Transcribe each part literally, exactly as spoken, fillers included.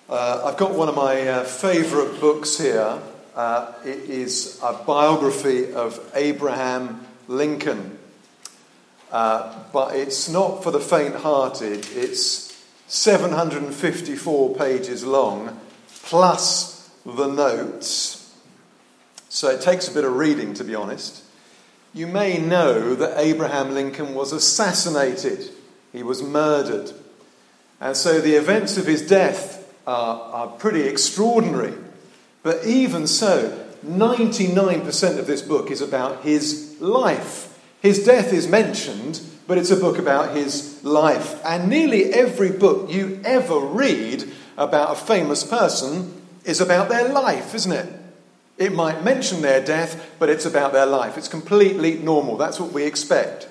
Uh, I've got one of my uh, favourite books here. Uh, it is a biography of Abraham Lincoln. Uh, but it's not for the faint-hearted. It's seven hundred fifty-four pages long, plus the notes. So it takes a bit of reading, to be honest. You may know that Abraham Lincoln was assassinated. He was murdered. And so the events of his death are, are pretty extraordinary. But even so, ninety-nine percent of this book is about his life. His death is mentioned, but it's a book about his life. And nearly every book you ever read about a famous person is about their life, isn't it? It might mention their death, but it's about their life. It's completely normal. That's what we expect.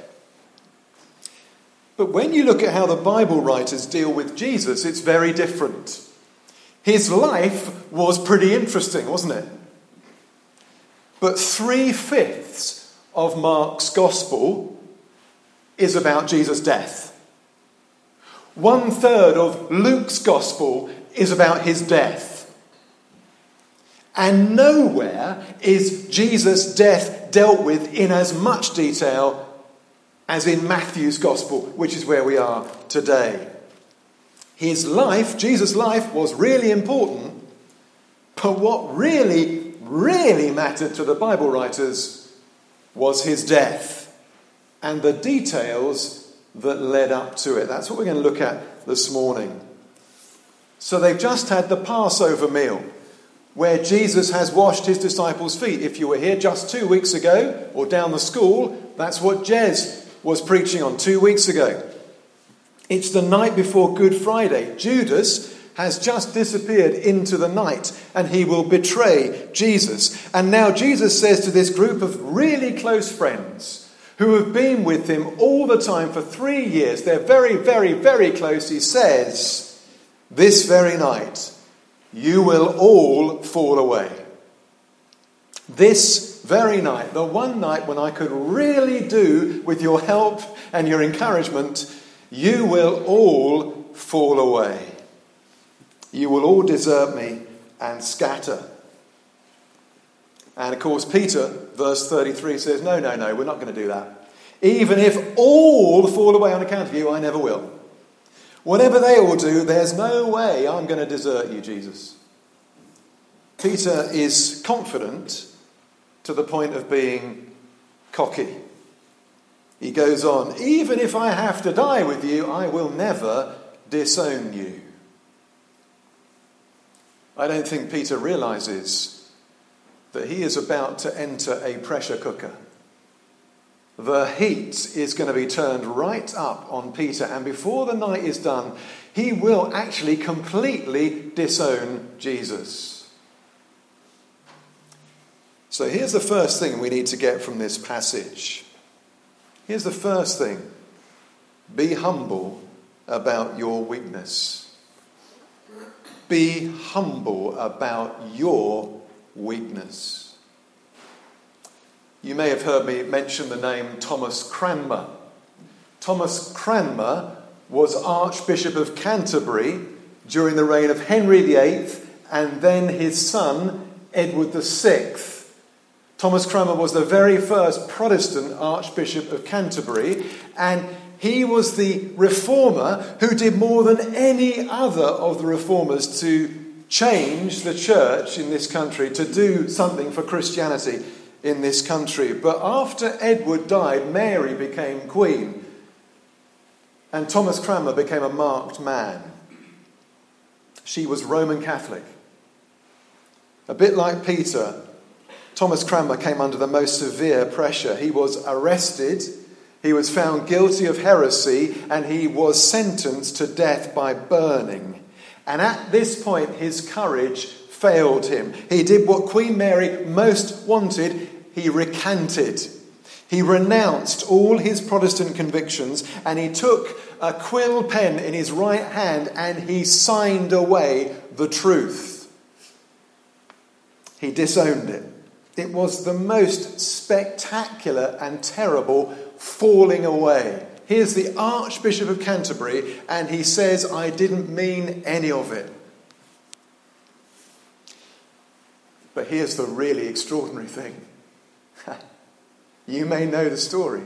But when you look at how the Bible writers deal with Jesus, it's very different. His life was pretty interesting, wasn't it? But three-fifths of Mark's Gospel is about Jesus' death. One-third of Luke's Gospel is about his death. And nowhere is Jesus' death dealt with in as much detail as in Matthew's Gospel, which is where we are today. His life, Jesus' life, was really important, but what really, really mattered to the Bible writers was his death and the details that led up to it. That's what we're going to look at this morning. So they've just had the Passover meal, where Jesus has washed his disciples' feet. If you were here just two weeks ago, or down the school, that's what Jez was preaching on two weeks ago. It's the night before Good Friday. Judas has just disappeared into the night, and he will betray Jesus. And now Jesus says to this group of really close friends, who have been with him all the time for three years, they're very, very, very close, he says, this very night, you will all fall away. This very night, the one night when I could really do with your help and your encouragement, you will all fall away. You will all desert me and scatter. And of course, Peter, verse thirty-three says, no, no, no, we're not going to do that. Even if all fall away on account of you, I never will. Whatever they all do, there's no way I'm going to desert you, Jesus. Peter is confident to the point of being cocky. He goes on, even if I have to die with you, I will never disown you. I don't think Peter realizes that he is about to enter a pressure cooker. The heat is going to be turned right up on Peter, and before the night is done, he will actually completely disown Jesus. So here's the first thing we need to get from this passage. Here's the first thing. Be humble about your weakness. Be humble about your weakness. You may have heard me mention the name Thomas Cranmer. Thomas Cranmer was Archbishop of Canterbury during the reign of Henry the Eighth and then his son Edward the Sixth. Thomas Cranmer was the very first Protestant Archbishop of Canterbury, and he was the reformer who did more than any other of the reformers to change the church in this country, to do something for Christianity in this country. But after Edward died, Mary became queen, and Thomas Cranmer became a marked man. She was Roman Catholic. A bit like Peter, Thomas Cranmer came under the most severe pressure. He was arrested, he was found guilty of heresy, and he was sentenced to death by burning. And at this point, his courage failed him. He did what Queen Mary most wanted. He recanted. He renounced all his Protestant convictions, and he took a quill pen in his right hand and he signed away the truth. He disowned it. It was the most spectacular and terrible falling away. Here's the Archbishop of Canterbury, and he says, I didn't mean any of it. But here's the really extraordinary thing. You may know the story.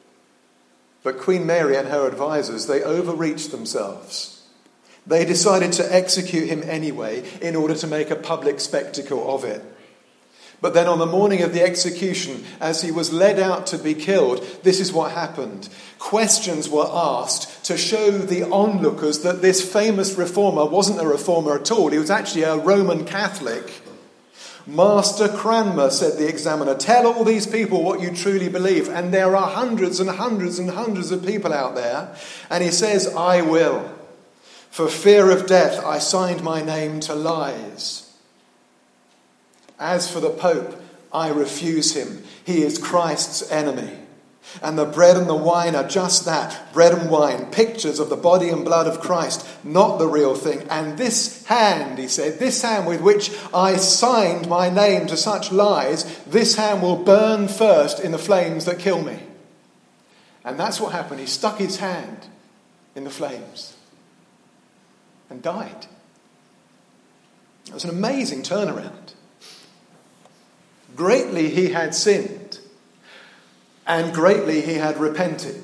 But Queen Mary and her advisors, they overreached themselves. They decided to execute him anyway in order to make a public spectacle of it. But then on the morning of the execution, as he was led out to be killed, this is what happened. Questions were asked to show the onlookers that this famous reformer wasn't a reformer at all. He was actually a Roman Catholic. Master Cranmer, said the examiner, tell all these people what you truly believe. And there are hundreds and hundreds and hundreds of people out there. And he says, I will. For fear of death, I signed my name to lies. As for the Pope, I refuse him. He is Christ's enemy. And the bread and the wine are just that, bread and wine, pictures of the body and blood of Christ, not the real thing. And this hand, he said, this hand with which I signed my name to such lies, this hand will burn first in the flames that kill me. And that's what happened. He stuck his hand in the flames and died. It was an amazing turnaround. Greatly he had sinned, and greatly he had repented.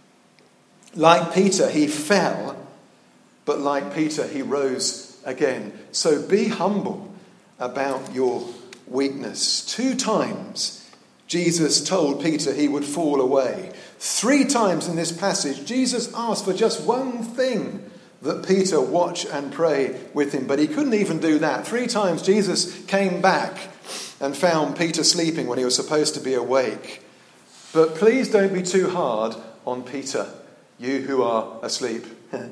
Like Peter, he fell, but like Peter, he rose again. So be humble about your weakness. Two times Jesus told Peter he would fall away. Three times in this passage, Jesus asked for just one thing, that Peter watch and pray with him. But he couldn't even do that. Three times Jesus came back and found Peter sleeping when he was supposed to be awake. But please don't be too hard on Peter, you who are asleep.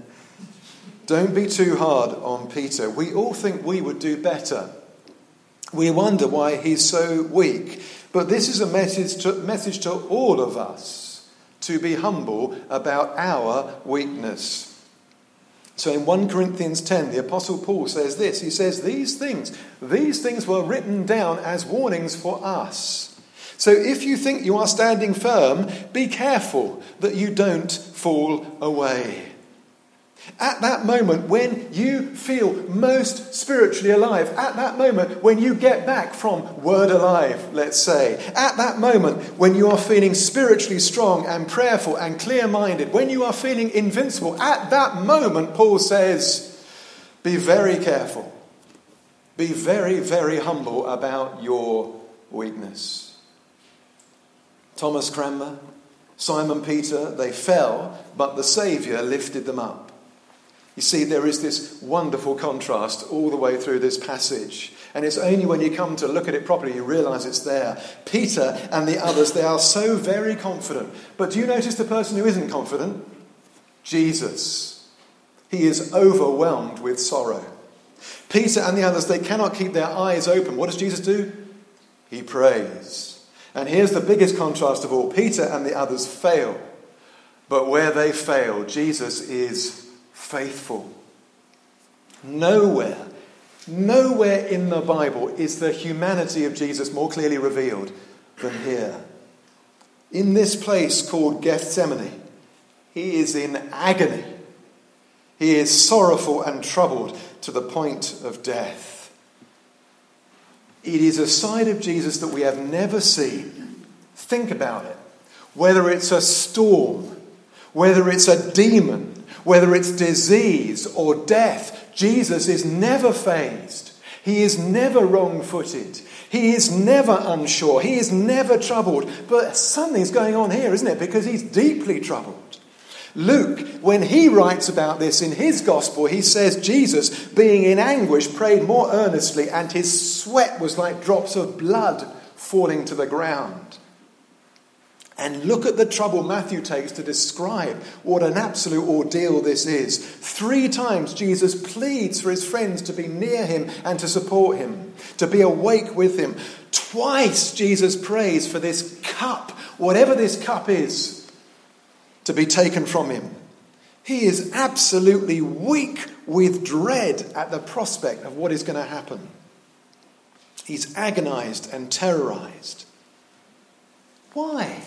Don't be too hard on Peter. We all think we would do better. We wonder why he's so weak. But this is a message to, message to all of us, to be humble about our weakness. So in First Corinthians ten, the Apostle Paul says this. He says, these things, these things were written down as warnings for us. So if you think you are standing firm, be careful that you don't fall away. At that moment when you feel most spiritually alive, at that moment when you get back from Word Alive, let's say, at that moment when you are feeling spiritually strong and prayerful and clear-minded, when you are feeling invincible, at that moment, Paul says, be very careful. Be very, very humble about your weakness. Thomas Cranmer, Simon Peter, they fell, but the Saviour lifted them up. You see, there is this wonderful contrast all the way through this passage. And it's only when you come to look at it properly you realise it's there. Peter and the others, they are so very confident. But do you notice the person who isn't confident? Jesus. He is overwhelmed with sorrow. Peter and the others, they cannot keep their eyes open. What does Jesus do? He prays. And here's the biggest contrast of all. Peter and the others fail. But where they fail, Jesus is faithful. Nowhere, nowhere in the Bible is the humanity of Jesus more clearly revealed than here. In this place called Gethsemane, he is in agony. He is sorrowful and troubled to the point of death. It is a side of Jesus that we have never seen. Think about it. Whether it's a storm, whether it's a demon, whether it's disease or death, Jesus is never fazed. He is never wrong-footed. He is never unsure. He is never troubled. But something's going on here, isn't it? Because he's deeply troubled. Luke, when he writes about this in his gospel, he says Jesus, being in anguish, prayed more earnestly, and his sweat was like drops of blood falling to the ground. And look at the trouble Matthew takes to describe what an absolute ordeal this is. Three times Jesus pleads for his friends to be near him and to support him, to be awake with him. Twice Jesus prays for this cup, whatever this cup is, to be taken from him. He is absolutely weak with dread at the prospect of what is going to happen. He's agonized and terrorized. Why?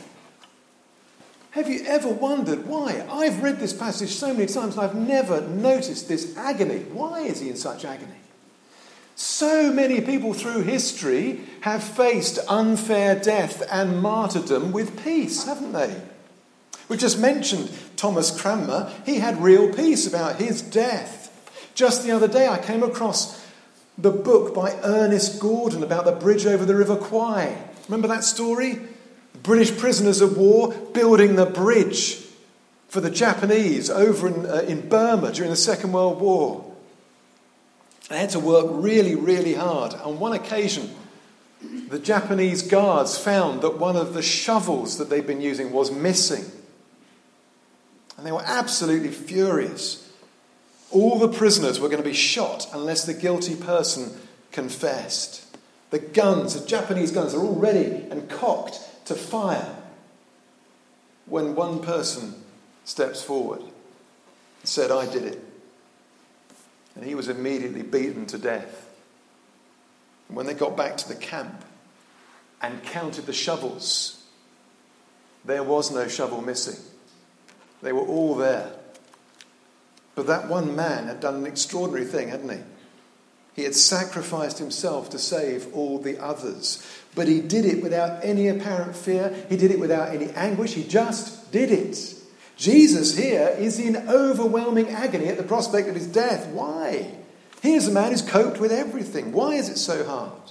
Have you ever wondered why? I've read this passage so many times and I've never noticed this agony. Why is he in such agony? So many people through history have faced unfair death and martyrdom with peace, haven't they? We just mentioned Thomas Cranmer. He had real peace about his death. Just the other day I came across the book by Ernest Gordon about the bridge over the River Kwai. Remember that story? British prisoners of war building the bridge for the Japanese over in, uh, in Burma during the Second World War. They had to work really, really hard. On one occasion, the Japanese guards found that one of the shovels that they'd been using was missing. And they were absolutely furious. All the prisoners were going to be shot unless the guilty person confessed. The guns, the Japanese guns, are all ready and cocked to fire when one person steps forward and said, "I did it." And he was immediately beaten to death. And when they got back to the camp and counted the shovels, there was no shovel missing. They were all there. But that one man had done an extraordinary thing, hadn't he? He had sacrificed himself to save all the others. But he did it without any apparent fear. He did it without any anguish. He just did it. Jesus here is in overwhelming agony at the prospect of his death. Why? Here's a man who's coped with everything. Why is it so hard?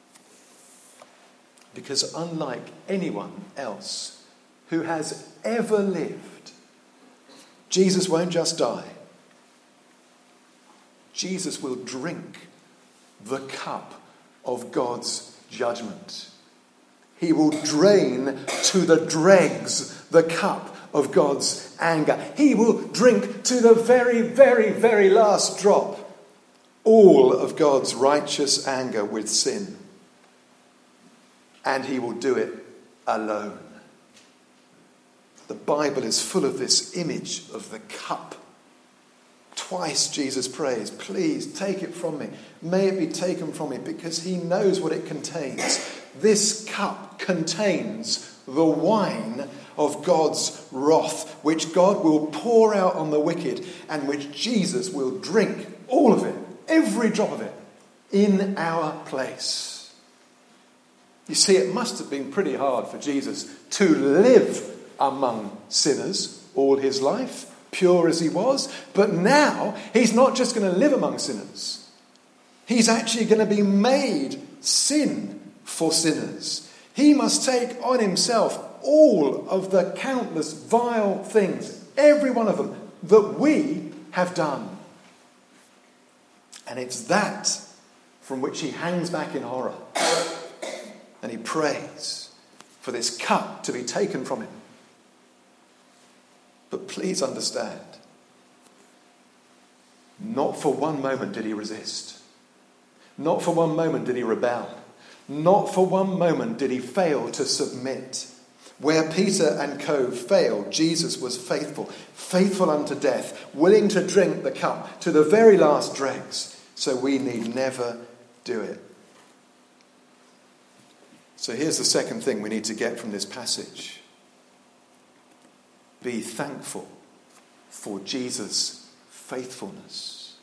Because unlike anyone else who has ever lived, Jesus won't just die. Jesus will drink the cup of God's judgment. He will drain to the dregs the cup of God's anger. He will drink to the very, very, very last drop all of God's righteous anger with sin. And he will do it alone. The Bible is full of this image of the cup. Twice Jesus prays, "Please take it from me. May it be taken from me," because he knows what it contains. This cup contains the wine of God's wrath, which God will pour out on the wicked and which Jesus will drink, all of it, every drop of it, in our place. You see, it must have been pretty hard for Jesus to live among sinners all his life, pure as he was. But now he's not just going to live among sinners. He's actually going to be made sin for sinners. He must take on himself all of the countless vile things, every one of them, that we have done. And it's that from which he hangs back in horror. And he prays for this cup to be taken from him. But please understand, not for one moment did he resist. Not for one moment did he rebel. Not for one moment did he fail to submit. Where Peter and co failed, Jesus was faithful, faithful unto death, willing to drink the cup to the very last dregs, so we need never do it. So here's the second thing we need to get from this passage. Be thankful for Jesus' faithfulness.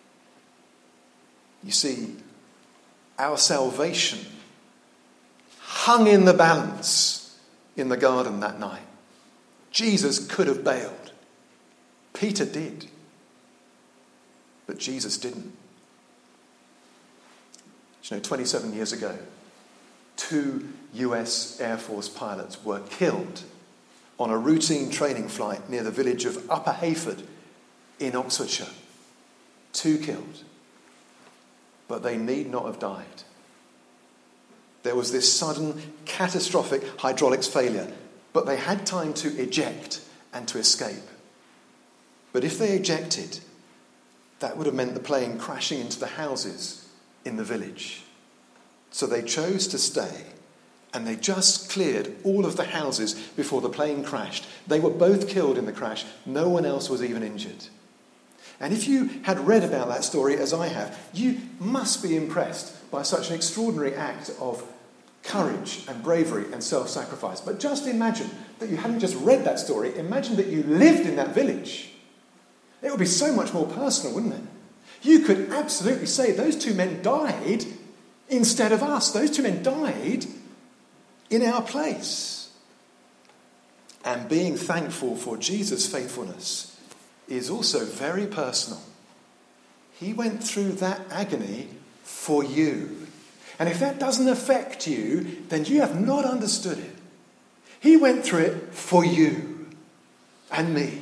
You see, our salvation hung in the balance in the garden that night. Jesus could have bailed. Peter did. But Jesus didn't. You know, twenty-seven years ago, two U S Air Force pilots were killed on a routine training flight near the village of Upper Heyford in Oxfordshire. Two killed. But they need not have died. There was this sudden, catastrophic hydraulics failure, but they had time to eject and to escape. But if they ejected, that would have meant the plane crashing into the houses in the village. So they chose to stay, and they just cleared all of the houses before the plane crashed. They were both killed in the crash. No one else was even injured. And if you had read about that story, as I have, you must be impressed by such an extraordinary act of courage and bravery and self-sacrifice. But just imagine that you hadn't just read that story. Imagine that you lived in that village. It would be so much more personal, wouldn't it? You could absolutely say those two men died instead of us. Those two men died in our place. And being thankful for Jesus' faithfulness is also very personal. He went through that agony for you. And if that doesn't affect you, then you have not understood it. He went through it for you and me.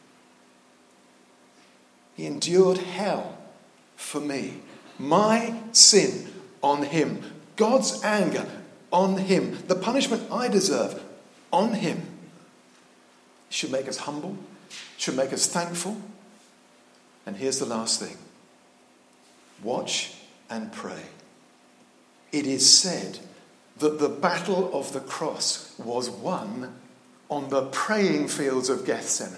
He endured hell for me. My sin on him. God's anger on him. The punishment I deserve on him. It should make us humble. It should make us thankful. And here's the last thing. Watch and pray. It is said that the battle of the cross was won on the praying fields of Gethsemane.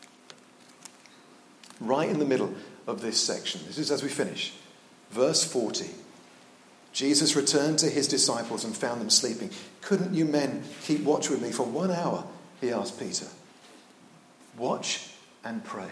Right in the middle of this section. This is as we finish. Verse forty. Jesus returned to his disciples and found them sleeping. Couldn't you men keep watch with me for one hour? He asked Peter. Watch and pray,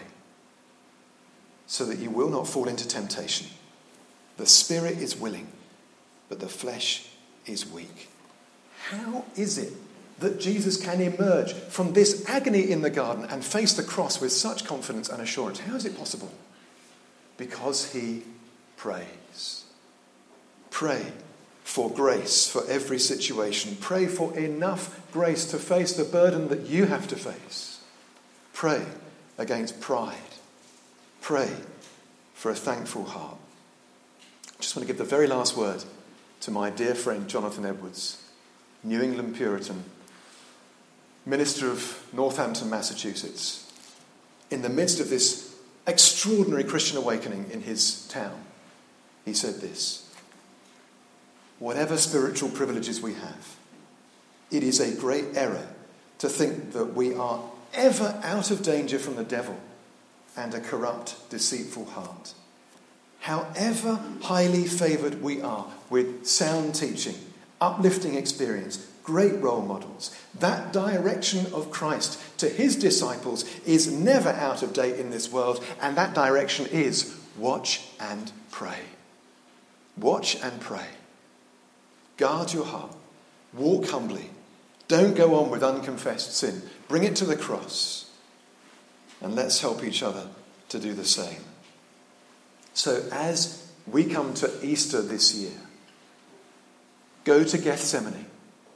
so that you will not fall into temptation. The spirit is willing, but the flesh is weak. How is it that Jesus can emerge from this agony in the garden and face the cross with such confidence and assurance? How is it possible? Because he prays. Pray for grace for every situation. Pray for enough grace to face the burden that you have to face. Pray against pride. Pray for a thankful heart. I just want to give the very last word to my dear friend Jonathan Edwards, New England Puritan, minister of Northampton, Massachusetts. In the midst of this extraordinary Christian awakening in his town, he said this: whatever spiritual privileges we have, it is a great error to think that we are ever out of danger from the devil and a corrupt, deceitful heart. However highly favoured we are with sound teaching, uplifting experience, great role models, that direction of Christ to his disciples is never out of date in this world, and that direction is watch and pray. Watch and pray. Guard your heart. Walk humbly. Don't go on with unconfessed sin. Bring it to the cross. And let's help each other to do the same. So as we come to Easter this year, go to Gethsemane.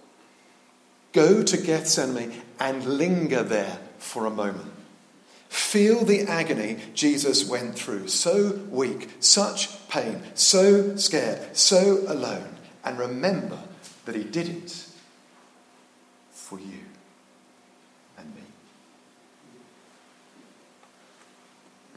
Go to Gethsemane and linger there for a moment. Feel the agony Jesus went through. So weak, such pain, so scared, so alone. And remember that he did it for you and me.